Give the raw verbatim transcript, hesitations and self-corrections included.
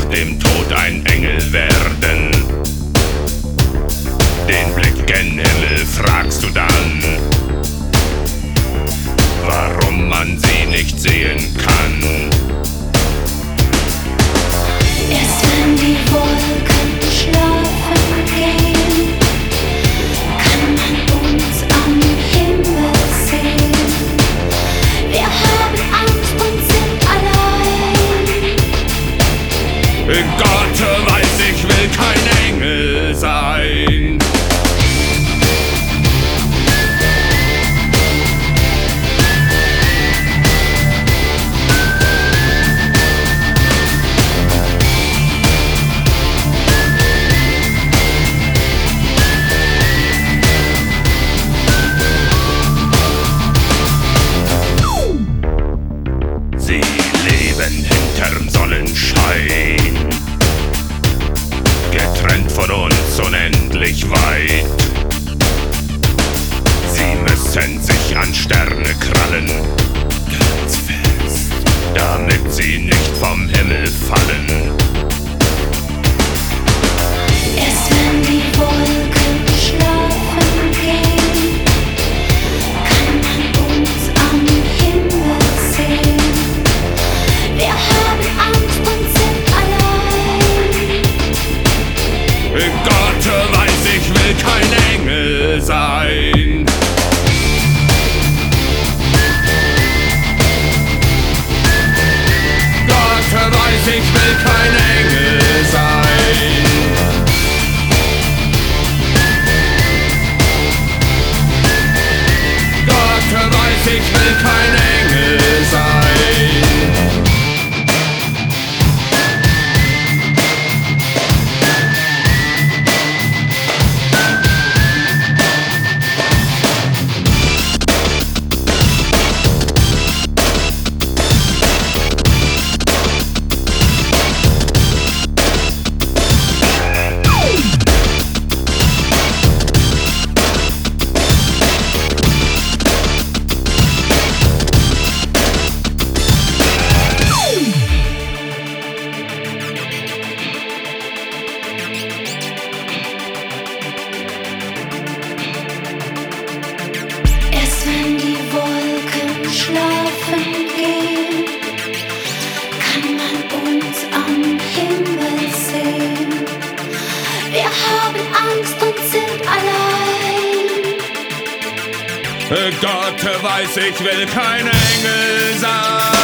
dem Tod ein Engel werden. Den Blick gen Himmel fragst du dann, warum man sie nicht sehen kann. Erst wenn die Wolken schlafen gehen, kann man uns am Himmel sehen. Wir haben Angst und sind allein. Gott weiß, ich will kein Engel sein. Sie leben hinterm Sonnenschein, getrennt von uns unendlich weit. Sie müssen sich an Sterne krallen, ganz fest, damit sie nicht vom Himmel fallen. Erst wenn die Wolken schlafen gehen, kann man uns am Himmel sehen. Wir haben Angst und sind allein. Gott weiß, ich will kein Engel sein. Gott weiß, ich will kein Engel sein. Gott weiß, ich will kein Engel sein. Wenn die Wolken schlafen gehen, kann man uns am Himmel sehen. Wir haben Angst und sind allein. Gott weiß, ich will kein Engel sein.